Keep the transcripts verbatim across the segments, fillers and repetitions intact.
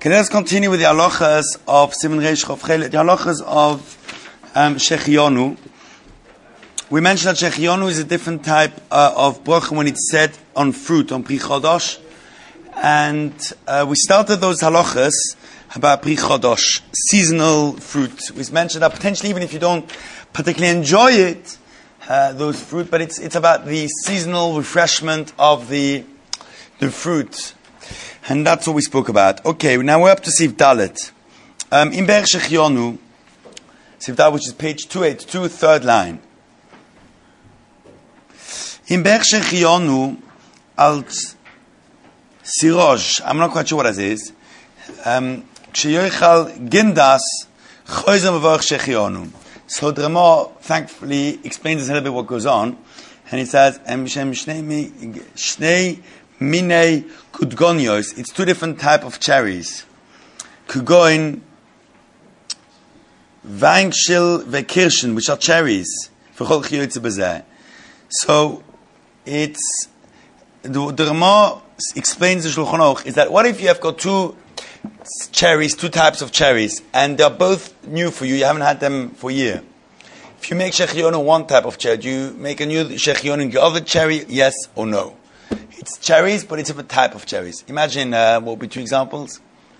Okay, let's continue with the halachas of Siman Reish Chof Chelek, the halachas of um, Shechionu. We mentioned that Shechionu is a different type uh, of bracha when it's said on fruit, on Pri Chodosh. And uh, we started those halachas about Pri Chodosh, seasonal fruit. We mentioned that potentially even if you don't particularly enjoy it, uh, those fruit, but it's it's about the seasonal refreshment of the the fruit. And that's what we spoke about. Okay, now we're up to Sif Dalet. Um, in Ber Shechionu, Sif Dalet, which is page two eighty-two, third line. In Ber Shechionu, alt Siroj, I'm not quite sure what that is. Um, Ksheyoichal Gindas, Choyzem Avarch Shechionu. So the Rama thankfully explains a little bit what goes on. And he says, Em Shem Shnei Minei Kudgonios. It's two different type of cherries. Kugoin Weinschil Vekirschen, which are cherries. So it's the, the Rama explains the Shulchan Aruch is that what if you have got two cherries, two types of cherries, and they're both new for you, you haven't had them for a year. If you make Shechionu one type of cherry, do you make a new Shechionu in the other cherry, yes or no? It's cherries, but it's a different type of cherries. Imagine, uh, what would be two examples?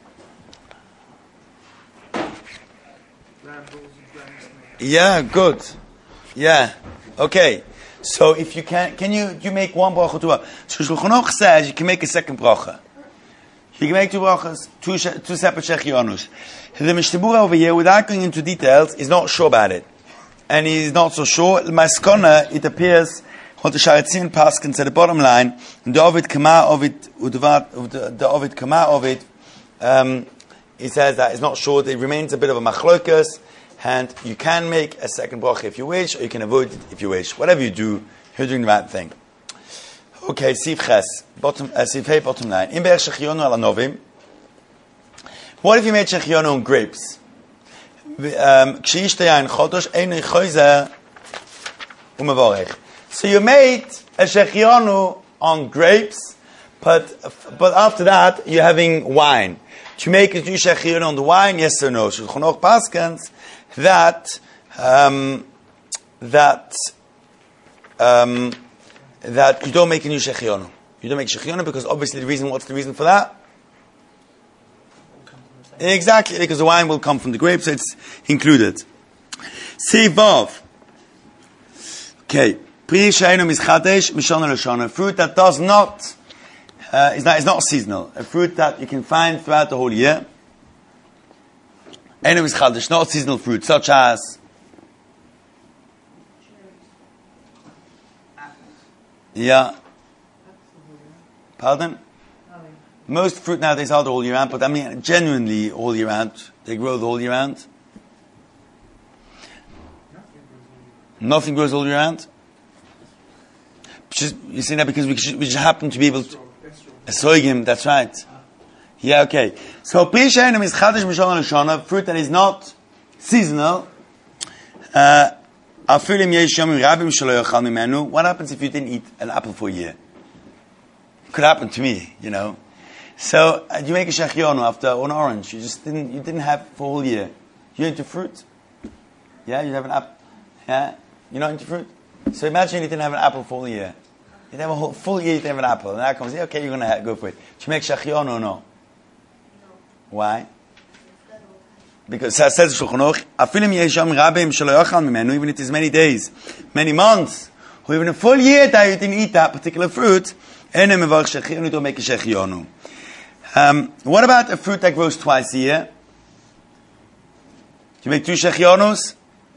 Yeah, good. Yeah, okay. So if you can, can you you make one bracha to a? So Shulchan Aruch says you can make a second bracha. You can make two brachas, two two separate Shechionus. The Mishnah Berurah over here, without going into details, is not sure about it, and he's not so sure. Maskona, it appears what the Sharatzin Paskin said. The bottom line, the Ovid Kama Ovid Udvat, the Ovid Kama Ovid. Um, he says that it's not sure. It remains a bit of a machlokas. And you can make a second bracha if you wish, or you can avoid it if you wish. Whatever you do, you're doing the right thing. Okay, Sif Ches, bottom, uh, Sif Hey, bottom line. In Ber Shechionu ala Novim. What if you made Shechionu on grapes? Kshiishtaya in Chodosh, Einoi Choyzer u'mevorech. So you made a Shechionu on grapes, but but after that you're having wine. Do you make a new Shechionu on the wine? Yes or no? Shulchan Aruch paskins that um, that um, that you don't make a new Shechionu. You don't make Shechionu because obviously the reason, what's the reason for that? Exactly, because the wine will come from the grapes, so it's included. Seivav. Okay. Pri Sheinu Mischadesh Mishana L'Shana. Fruit that does not, uh, is not, is not seasonal. A fruit that you can find throughout the whole year. Einu Mischadesh, not seasonal fruit, such as yeah. Pardon? Most fruit nowadays are the whole year round, but I mean genuinely all year round. They grow the whole year round. Nothing grows all year round. Just, you see that because we just, we just happen to be able to Esoigim, that's right. Yeah, okay. So Pri Sheinu is Chadash Mishana L'Shana, fruit that is not seasonal. Uh, what happens if you didn't eat an apple for a year? It could happen to me, you know. So uh, you make a Shechionu after an orange. You just didn't. You didn't have for a whole year. You're into fruit. Yeah, you have an apple. Yeah, you're not into fruit. So imagine you didn't have an apple for a whole year. You didn't have a whole full year. You didn't have an apple, and that comes. Okay, you're going to have, go for it. Do you make Shechionu or no? Why? Because it says Shulchan Aruch, afilim yesham rabim shelo yochal mimenu, even if it is many days, many months, or even a full year that you didn't eat that particular fruit, ene mevarch shechionu, don't make a shechionu. Um, what about a fruit that grows twice a year? Do you make two shechionus?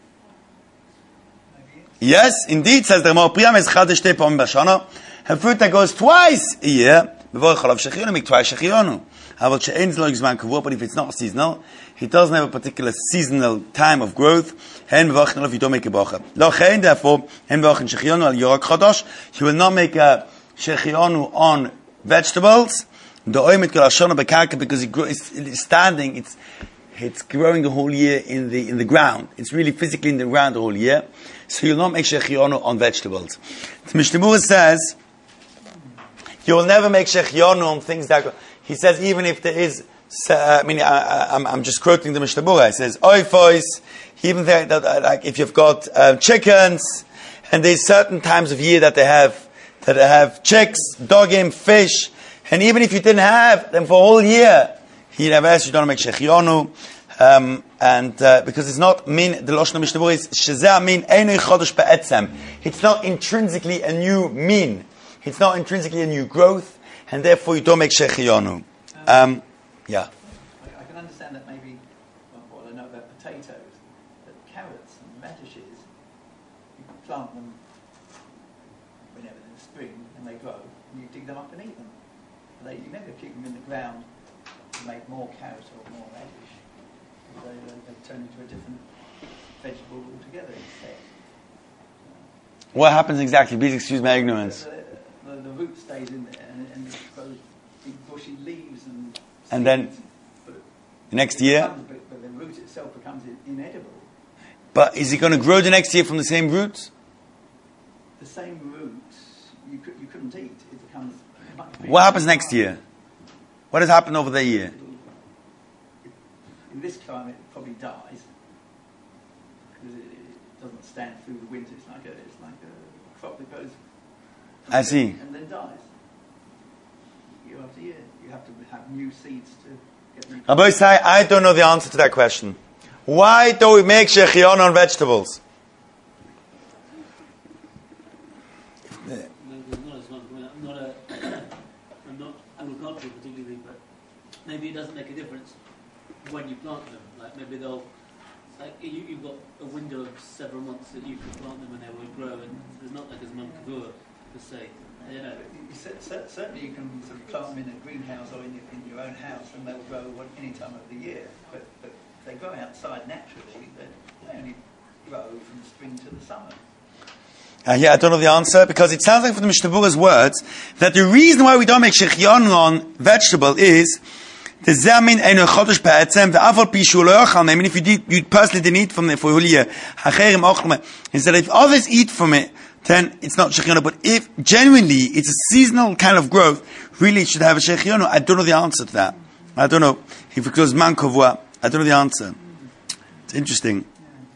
Yes, indeed, says the Rama, priyam es chadash shtei pamim b'shana. A fruit that goes twice a year, mevarch alav shechionu, make twice shechionu. But if it's not seasonal, it doesn't have a particular seasonal time of growth, you don't make a bracha. Therefore, you will not make a shechionu on vegetables, because it's standing, it's it's growing the whole year in the in the ground. It's really physically in the ground the whole year. So you'll not make shechionu on vegetables. The Mishnah Berurah says you will never make shechionu on things that. He says even if there is So, uh, I mean, I, I, I'm, I'm just quoting the Mishnah Berurah. It says, Oifois, he even think that, uh, like, if you've got uh, chickens, and there's certain times of year that they have, that they have chicks, dogim, fish, and even if you didn't have them for a whole year, he never asked you don't make shechionu, um, and uh, because it's not min, the Lashon Mishnah Berurah is shezeh min einoi chodesh be'etzem. It's not intrinsically a new min. It's not intrinsically a new growth, and therefore you don't make shechionu. Um, yeah. I, I can understand that maybe, well, what I know about potatoes, but carrots and radishes, you can plant them whenever in the spring, and they grow, and you dig them up and eat them. They, you never keep them in the ground to make more carrot or more radish. They, they, they turn into a different vegetable altogether instead. What happens exactly? Please excuse my ignorance. The, the, the root stays in there, and, and it grows big bushy leaves and And then but next year? Becomes, but, but the root itself becomes inedible. But is it going to grow the next year from the same roots? The same roots you, could, you couldn't eat. It becomes much bigger. What happens next year? What has happened over the year? In this climate, it probably dies because it, it doesn't stand through the winter. It's like a, it's like a crop that goes. I see. And then dies. Year after year, you have to have new seeds to get them. Rabbi Isai, I don't know the answer to that question. Why do we make shechion on vegetables? There's not as much. I'm not a, I'm not agricultural particularly, but maybe it doesn't make a difference when you plant them. Like maybe they'll, like you, you've got a window of several months that you can plant them and they will grow, and there's not like as much kavua per se. I don't know. You said, certainly, you can sort of plant them in a greenhouse or in your, in your own house, and they'll grow any time of the year. But, but they grow outside naturally. They only grow from spring to the summer. Uh, yeah, I don't know the answer, because it sounds like from the Mishnah Berurah's words that the reason why we don't make shechion on vegetable is the zamin eno chodesh be'etzem ve'afal pishu lo yochal. I mean, if you did, you personally didn't eat from it for a whole year, hacherim ochlme. Instead, if others eat from it, then it's not shechionu. But if genuinely it's a seasonal kind of growth, really it should have a shechionu. I don't know the answer to that. I don't know if it goes man kovua. I don't know the answer. It's interesting.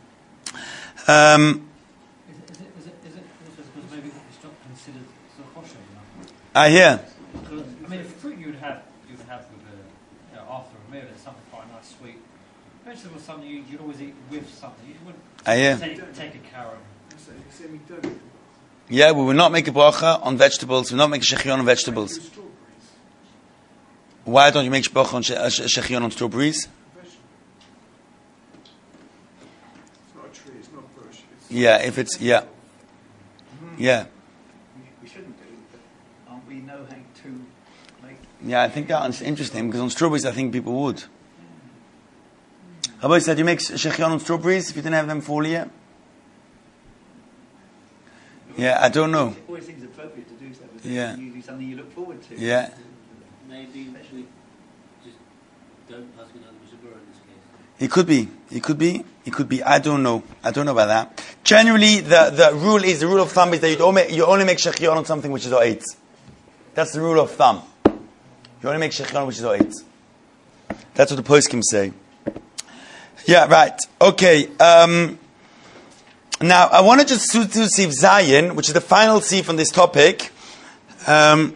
Um, I hear. I mean, fruit you would have, you would have with a, you know, after a meal, it's something quite nice, sweet. Vegetables, something you, you'd always eat with something. You wouldn't I hear. take, take a carrot. Yeah, we will not make a bracha on vegetables. We will not make a shechion on vegetables. Why don't you make bracha on shechion on strawberries? It's not a tree, it's not a bush. It's Yeah, if it's, yeah. Yeah. We shouldn't do, but aren't we know how to make. Yeah, I think that's interesting, because on strawberries I think people would. Rabbi said, you make shechion on strawberries if you didn't have them for a year? Yeah, I don't know. It always seems appropriate to do so, because Yeah. it's usually something you look forward to. Yeah. Maybe we just don't pass it on the Mishnah Berurah in this case. It could be. It could be. It could be. I don't know. I don't know about that. Generally, the, the rule is, the rule of thumb is that you only, you only make shechion on something which is o'etz. That's the rule of thumb. You only make shechion which is o'etz. That's what the poskim say. Yeah, right. Okay. Um, now, I want to just do to Sif Zayin, which is the final Sif on this topic. Um,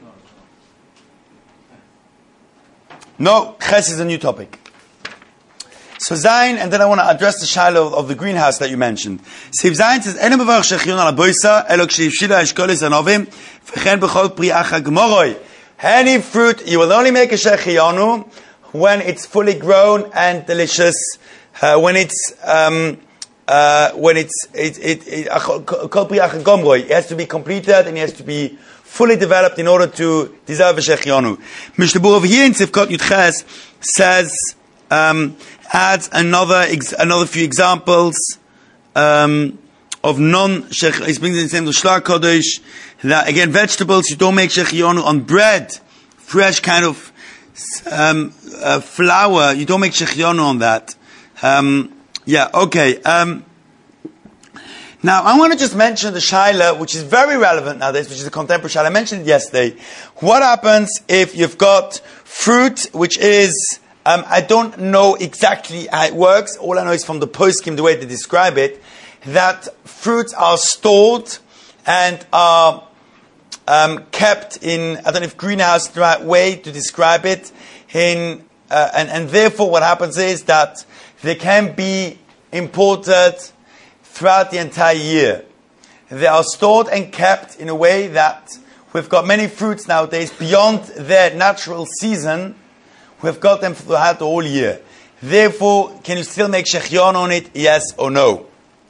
no, Ches is a new topic. So Zayin, and then I want to address the shiloh of the greenhouse that you mentioned. Sif Zayin says, "Eno mevarach shechion al haboisa, elo k'shivshila eshkolis anovim, v'chen b'chol pri acha gemoroi." Any fruit, you will only make a shechionu when it's fully grown and delicious. Uh, when it's um, uh, when it's it it it, it has to be completed and it has to be fully developed in order to deserve a shechionu. Mishnah Berurah over here in Sifkot Yudches says um, adds another ex- another few examples um, of non shech. He brings in the same Shlar Kodesh that again vegetables you don't make shechionu on bread, fresh kind of um, uh, flour you don't make shechionu on that. Um, yeah, okay. Um, now, I want to just mention the shaila, which is very relevant nowadays, which is a contemporary shaila. I mentioned it yesterday. What happens if you've got fruit which is Um, I don't know exactly how it works. All I know is from the poskim, the way they describe it, that fruits are stored and are um, kept in, I don't know if greenhouse is the right way to describe it, in, uh, and, and therefore what happens is that they can be imported throughout the entire year. They are stored and kept in a way that we've got many fruits nowadays beyond their natural season. We've got them throughout the whole year. Therefore, can you still make shechion on it? Yes or no?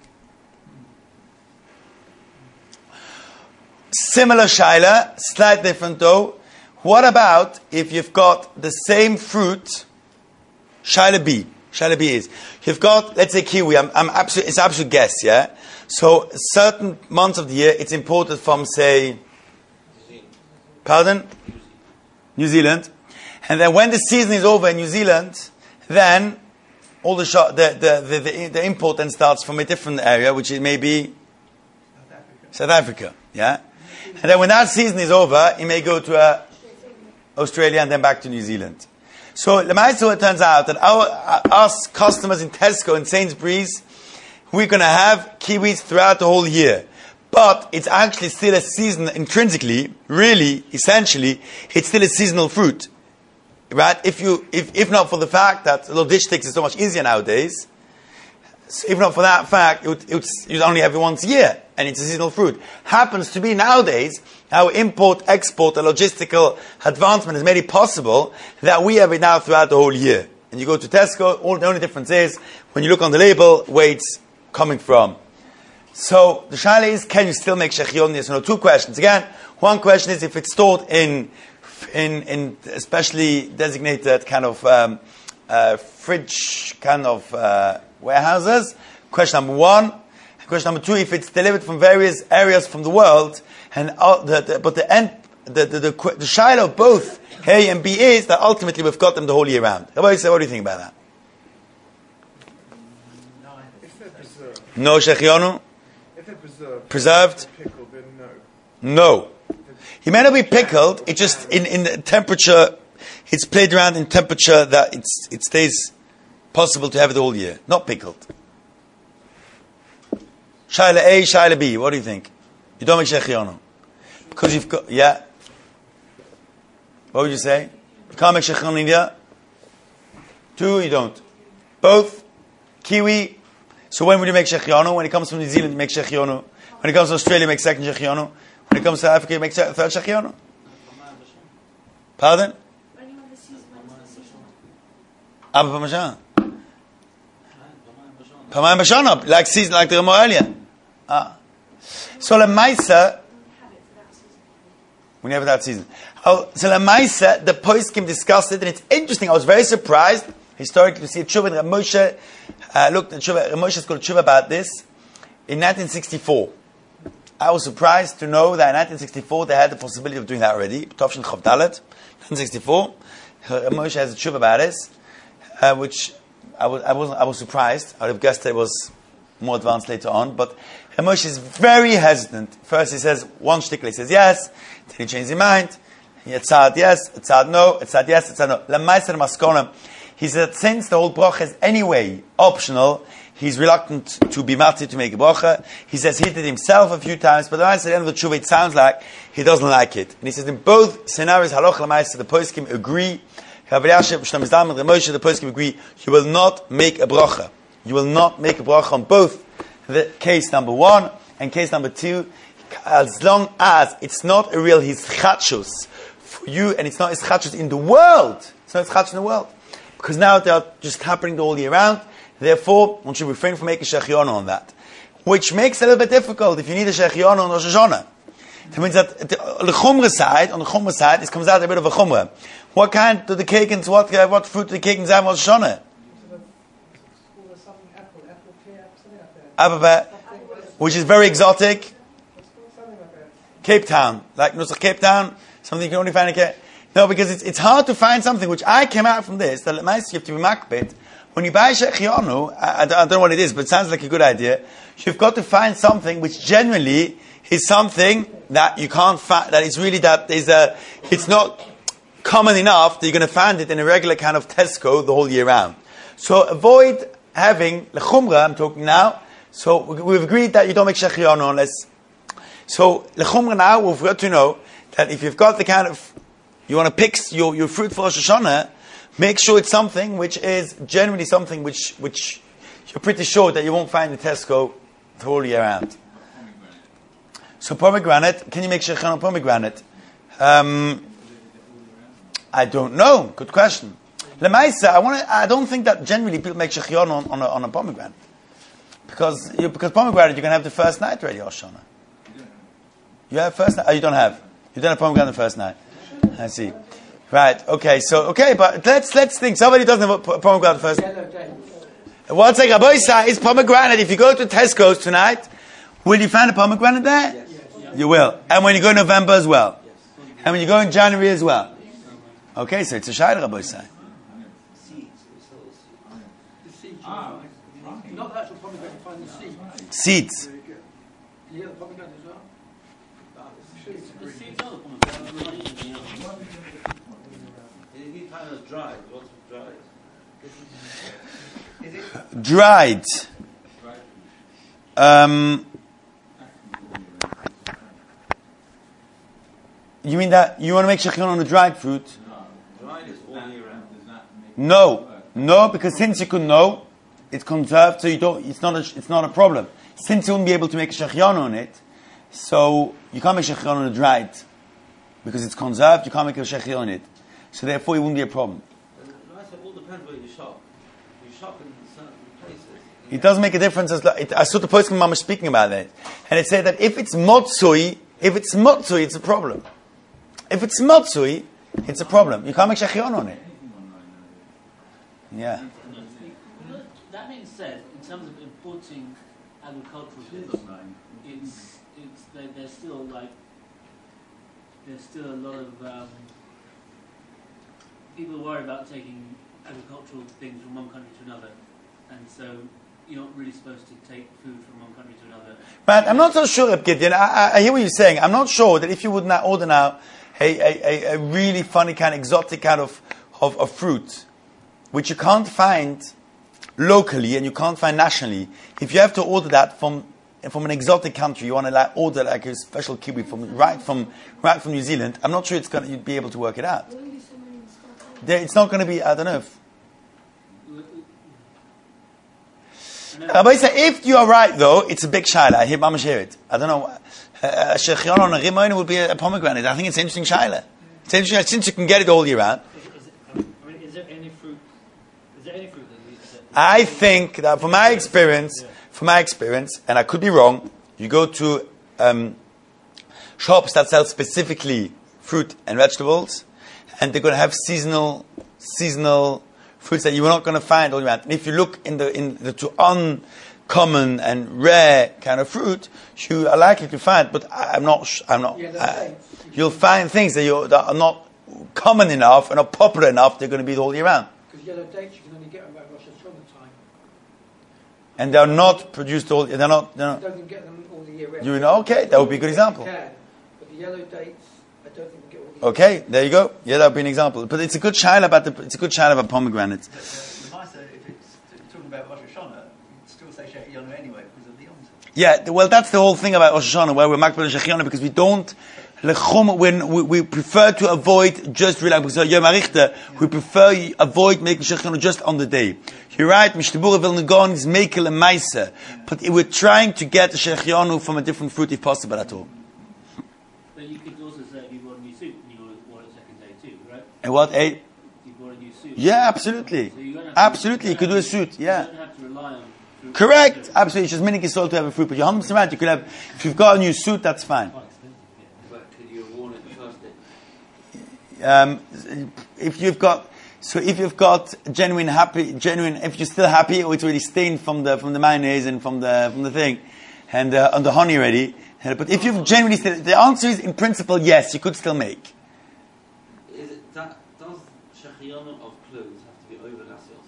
Similar shaila, slight different though. What about if you've got the same fruit? Shaila B. Shaila B is you've got, let's say kiwi. I'm, I'm absolute. It's an absolute guess, yeah. So certain months of the year, it's imported from, say, pardon, New Zealand. And then when the season is over in New Zealand, then all the, shot, the, the, the, the, the import then starts from a different area, which it may be South Africa. South Africa, yeah? And then when that season is over, it may go to uh, Australia and then back to New Zealand. So, it turns out that our, us customers in Tesco and Sainsbury's, we're going to have kiwis throughout the whole year. But it's actually still a season, intrinsically, really, essentially, it's still a seasonal fruit. Right? If you, if, if not for the fact that logistics is so much easier nowadays, so if not for that fact, it would, it would, you'd only have it once a year, and it's a seasonal fruit. Happens to be nowadays, our import, export, and logistical advancement has made it possible that we have it now throughout the whole year. And you go to Tesco, all the only difference is, when you look on the label, where it's coming from. So, the shaila is, can you still make shechion? Yes or no? Two questions. Again, one question is if it's stored in In, in especially designated kind of um, uh, fridge kind of uh, warehouses. Question number one. Question number two: if it's delivered from various areas from the world, and uh, the, the, but the end, the the the, the shaila of both A and B is that ultimately we've got them the whole year round. What do you think about that? If they're preserved, No shechionu? if they're preserved, Preserved? pickled, then no. No. He may not be pickled. It just in, in the temperature. It's played around in temperature that it's it stays possible to have it all year. Not pickled. Shaila A, Shaila B. What do you think? You don't make shechionu because you've got yeah. What would you say? You can't make shechionu in India. Two, you don't. Both kiwi. So when would you make shechionu? When it comes from New Zealand, you make shechionu. When it comes to Australia, you make second shechionu. When it comes to Africa, you make third shechionu. Pardon? Abba Parmesan. Pamayim Bashana, like season, like the Remo earlier. Ah. So the Maisa, we never that season. Oh, so the Maisa, the poskim discussed it, and it's interesting. I was very surprised historically to see a tshuva. And Moshe uh, looked at tshuva. Moshe's got a tshuva about this in nineteen sixty-four. I was surprised to know that in nineteen sixty-four they had the possibility of doing that already. Tovshin Chav Dalet, nineteen sixty-four. Moshe has a tshuva about this, uh, which I was I was I was surprised. I would have guessed it was more advanced later on. But Moshe is very hesitant. First he says one shtickle, he says yes, then he changes his mind. Yetzad yes, Yetzad no, Yetzad yes, Yetzad no. Lemaiser Maskona. He said since the whole bracha is anyway optional, he's reluctant to be matzah to make a bracha. He says he did himself a few times, but at the end of the tshuva, it sounds like he doesn't like it. And he says in both scenarios, halacha l'maisa, the poskim agree. Rabbi Yashiv, Shlomo Zalman, the Moshe, the poskim agree. You will not make a bracha. You will not make a bracha on both the case number one and case number two, as long as it's not a real hischatshus for you, and it's not hischatshus in the world. It's not hischatshus in the world, because now they are just happening all year round. Therefore, one should refrain from making shechionu on that, which makes it a little bit difficult if you need a shechionu on Rosh Hashanah. That means that on the chumrah side, on the chumrah side, it comes out a bit of a chumrah. What kind do the cakins, what uh, what fruit do the cakins have on Rosh Hashanah? Apple, which is very exotic. Cape Town, like Nusach Cape Town, something you can only find in Cape. No, because it's it's hard to find something which I came out from this that you have to be makbid. When you buy shechionu, I, I don't know what it is, but it sounds like a good idea. You've got to find something which generally is something that you can't find, that is really that is a, it's not, common enough that you're going to find it in a regular kind of Tesco the whole year round. So avoid having lechumra. I'm talking now. So we've agreed that you don't make shechianu unless. So lechumra now we've got to know that if you've got the kind of you want to pick your, your fruit for Rosh Hashanah, make sure it's something which is generally something which which you're pretty sure that you won't find in Tesco the whole year round. So pomegranate, can you make shechianu on pomegranate? Um, I don't know. Good question. Lemaisa, I want I don't think that generally people make shechianu on, on, a, on a pomegranate because you, because pomegranate you can have the first night already. Rosh Hashanah. You have first night. Oh, you don't have. You don't have pomegranate the first night. I see. Right. Okay. So okay, but let's let's think. Somebody doesn't have a pomegranate first. One second. Rabbi Isa is pomegranate. If you go to Tesco's tonight, will you find a pomegranate there? Yes. Yes. You will. And when you go in November as well. Yes. And when you go in January as well. Okay. So it's a shayla, Rabbi Isa. Ah, right. Not the actual pomegranate, find the seeds. Seeds. Yeah, the pomegranate as well. The seeds are the pomegranate, not anything else. Any kind of dried, what's dried? Is it? Dried. Um, you mean that you want to make shechianu on the dried fruit? No, dried is all year round. No, no, because since you could know, it's conserved, so you don't. It's not a. It's not a problem. Since you wouldn't be able to make a shechianu on it, so you can't make shechianu on the dried because it's conserved. You can't make a shechianu on it, so therefore it wouldn't be a problem. It all depends where you shop. You shop in certain places. It doesn't make a difference. As it, I saw the Poskim Mama speaking about that, and it said that if it's motzui, if it's motzui, it's a problem. If it's motzui, it's a problem. You can't make shechianu on it. Yeah. That being said, in terms of importing agricultural goods, it's it's there, there's still like there's still a lot of um, people worry about taking agricultural things from one country to another, and so you're not really supposed to take food from one country to another. But I'm not so sure, Reb Gideon. I, I, I hear what you're saying. I'm not sure that if you would now order now a, a, a really funny kind, exotic kind of, of, of fruit, which you can't find locally and you can't find nationally, if you have to order that from from an exotic country, you want to like order like a special kiwi from right from right from New Zealand, I'm not sure it's gonna you'd be able to work it out. There, it's not going to be. I don't know. If, Rabbi said, if you are right though, it's a big shaila. I hear Mamash hear it. I don't know. A shechianu on a rimon would be a pomegranate. I think it's an interesting shaila. It's interesting since you can get it all year round. Is, it, I mean, is there any fruit? Is there any fruit that leads to? I think that from my experience, from my experience, and I could be wrong, you go to um, shops that sell specifically fruit and vegetables, and they're going to have seasonal, seasonal fruits that you're not going to find all year round. And if you look in the in the to uncommon and rare kind of fruit, you are likely to find. But I, I'm not. sh- I'm not. Yeah, I, you'll find things that, you that are not common enough and not popular enough. They're going to be all year round. Because yellow dates you can only get around Rosh Hashanah time. And they're not produced all. They're not. They're You not don't even get them all the year round. you know. Okay, that would be a good example. You can, but the yellow dates, I don't think you get all the year Okay, there you go. Yeah, that would be an example. But it's a good shaila about the. It's a good shaila about pomegranates. The Maisa, if it's talking about Rosh Hashanah, you still say Shechianu anyway because of the Yom Tov. Yeah, well, that's the whole thing about Rosh Hashanah, where we're makbel and shechianu, because we don't lechum. When we, we prefer to avoid just relying because Yom Harichta, we prefer avoid making shechianu just on the day. You're right. Mishnebura Vilnagon is mekel and meiser, but we're trying to get the shechianu from a different fruit if possible at all. But you could also say if you bought a new suit and you bought it second day too, right? And what? Eh? You bought a new suit. Yeah, absolutely, So you don't have to- absolutely. You could do a suit. You Yeah. don't have to rely on fruit. Correct, absolutely. It's just minik is sold to have a fruit, but you're one hundred percent right. You could have, if you've got a new suit, that's fine. Quite expensive, yeah. But could you have worn it the first day? Um, if you've got, so if you've got genuine happy, genuine, if you're still happy, or it's already stained from the from the mayonnaise and from the from the thing, and uh, on the honey already. Uh, but if you've genuinely still, the answer is in principle yes, you could still make. Is it that, does shechianu of clothes have to be over lasios?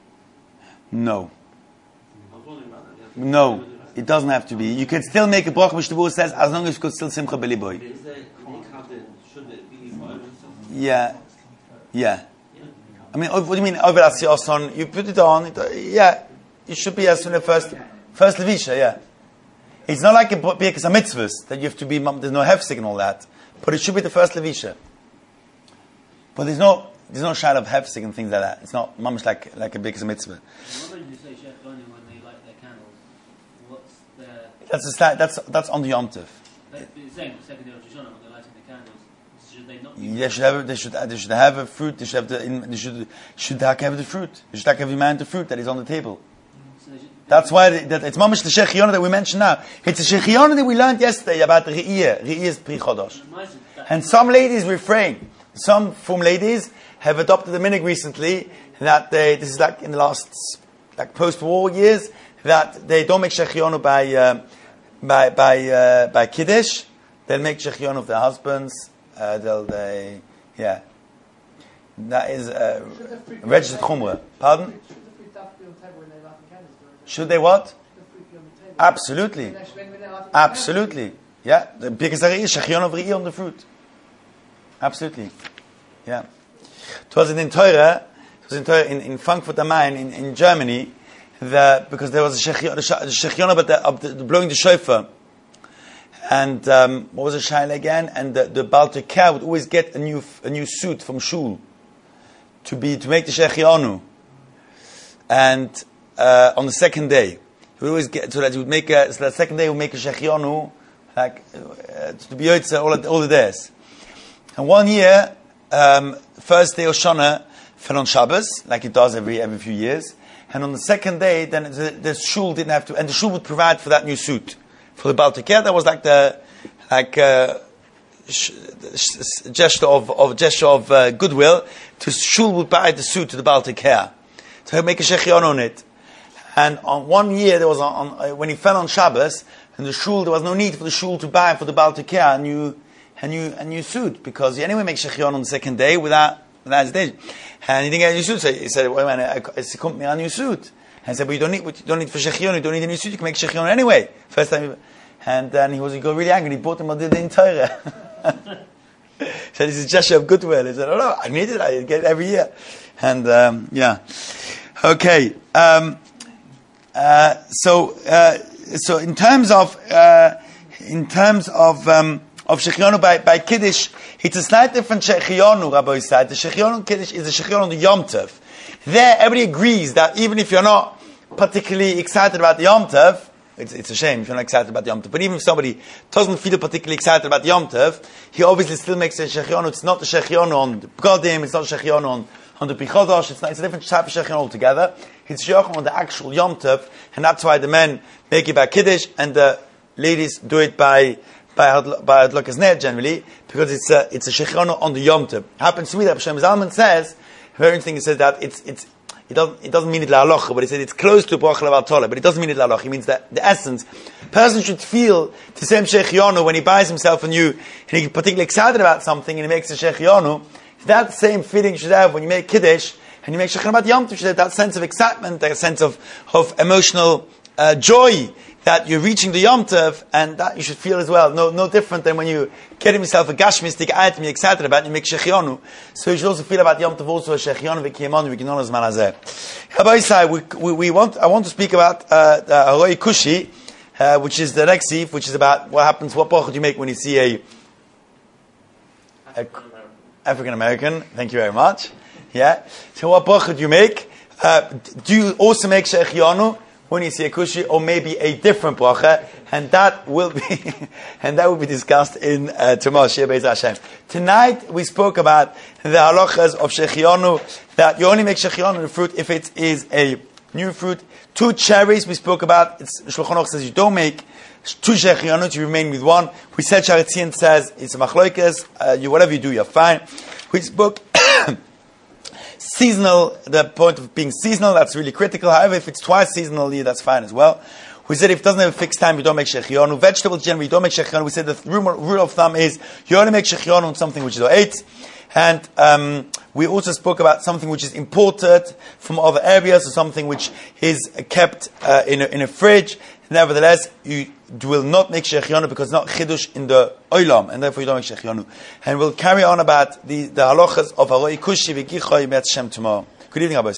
No, I was wondering about that. Yeah. no, it doesn't have to be. You can still make a bracha, which the Torah says, as long as you could still simcha beliboy. Is there any kadin? Should it be for over lasios? Yeah, Yeah. I mean, what do you mean over Asyason? You put it on. It, uh, yeah, it should be as soon as first first levisha. Yeah, it's not like a birkas mitzvahs that you have to be. There's no hefsek and all that, but it should be the first levisha. But there's no there's no shine of hefsek and things like that. It's not mamish like like a birkas mitzvah. What when you say Shech when they light their candles? What's their? That's a sta- that's that's on the Yom Tov. That's the same. The second day of Rosh Hashanah when they're lighting the candles. Should they not? Be They should have. They should. They should have a fruit. They should have the. In, they should. Should have the fruit. They should have the amount of fruit that is on the table. So they should, That's why they, that it's mamish the shechiona that we mentioned now. It's a shechiona that we learned yesterday about the re'iyah. Re'iyah is pri chodosh. And some ladies refrain. Some from ladies have adopted the minhag recently that they. This is like in the last like post-war years that they don't make shechiona by uh, by by uh, by kiddush. They'll make shechiona of their husbands. Uh, they'll they yeah. That is uh, registered chumrah. Pardon? Should the fruit have to be on the table when they're lighting candles? Or Should they what? should the fruit be on the table? Absolutely. When they're- when they're lighting Absolutely. Yeah. The because there is shechion of re'iyah on the fruit. Absolutely. Yeah. It was in Torah, it was in Torah, in, in Frankfurt am Main, in, in Germany, the, because there was a shechion, the shechion about the, of the, the blowing the shofar. And, um, what was the shaila again? And the, the Baal Tekeh would always get a new, a new suit from shul to be, to make the shechionu. And, uh, on the second day, he would always get, so that he would make a, so that second day he would make a shechionu, like, uh, to be yotze all, all the days. And one year, um, first day of Shana fell on Shabbos, like it does every every few years. And on the second day, then the, the shul didn't have to, and the shul would provide for that new suit for the Baal Tekeh. That was like the like uh, sh, sh, gesture of, of gesture of uh, goodwill. To shul would buy the suit to the Baal Tekeh to make a shechion on it. And on one year, there was on, on uh, when he fell on Shabbos, and the shul, there was no need for the shul to buy for the Baal Tekeh a new a new a new suit, because he anyway makes shechion on the second day without without hesitation. And he didn't get a new suit, so he said, "Wait a minute, it's come me a new suit." And he said, "But you don't need, you don't need for shechion, you don't need a new suit. You can make shechion anyway." First time, he, and then he was he got really angry. He bought him a the Torah. He said, "This is gesture of goodwill." He said, "Oh no, I need it. I get it every year." And um, yeah, okay. Um, uh, so uh, so in terms of uh, in terms of um, of shechionu by, by Kiddush, it's a slight different shechionu, Rabbi said. The shechionu Kiddush is the shechionu on the Yom Tov. There, everybody agrees that even if you're not particularly excited about the Yom Tov, it's, it's a shame if you're not excited about the Yom Tov, but even if somebody doesn't feel particularly excited about the Yom Tov, he obviously still makes a shechionu. It's not the shechionu on the B'godim, it's not the shechionu on, on the Pichodosh, it's, not, it's a different type of shechionu altogether. It's shechionu on the actual Yom Tov, and that's why the men make it by Kiddush, and the ladies do it by by by Adlokas Ner generally, because it's a it's a shechionu on the Yom Tov. Happens to me that Hashem Zalman says, very interesting, he says that it's it's it doesn't it doesn't mean it la halacha, but he said it's close to bracha leval tola, but it doesn't mean it la halacha. It means that the essence, person should feel the same shechionu when he buys himself a new, and he's particularly excited about something and he makes a shechionu. That same feeling you should have when you make Kiddush and you make shechionu about Yom Tov. You should have that sense of excitement, that sense of of emotional uh, joy that you're reaching the Yom Tov, and that you should feel as well. No, no different than when you get yourself a gashmistic item you're excited about, and you make shechionu. So you should also feel about Yom Tov also a shechionu v'kiyamonu v'kinonu zman hazeh. Rabbi Isai, we, we, we want, I want to speak about uh, the Haroi Kushi, uh, which is the next sif, which is about what happens, what bracha do you make when you see a, a African American. Thank you very much. Yeah. So what bracha do you make? Uh, do you also make shechionu when you see a kushi, or maybe a different bracha, and that will be, and that will be discussed in uh, tomorrow. Hashem. Tonight we spoke about the halachas of shechionu, that you only make shechionu the fruit if it is a new fruit. Two cherries we spoke about. It's Shulchan Aruch says you don't make two shechionu, you remain with one. We said Sharetzian says it's a machloikas. Uh, you whatever you do, you're fine. We spoke. Seasonal, the point of being seasonal, that's really critical. However, if it's twice seasonally, that's fine as well. We said if it doesn't have a fixed time, you don't make shechionu. Vegetables generally, you don't make shechionu. We said the rule of thumb is you only make shechionu on something which is eight. And um, we also spoke about something which is imported from other areas, or something which is kept uh, in, a, in a fridge. Nevertheless, you will not make shechianu because it's not chidush in the olam, and therefore you don't make shechianu. And we'll carry on about the, the halachas of haroi kushi v'gichoy met Shem tomorrow. Good evening, Abbas.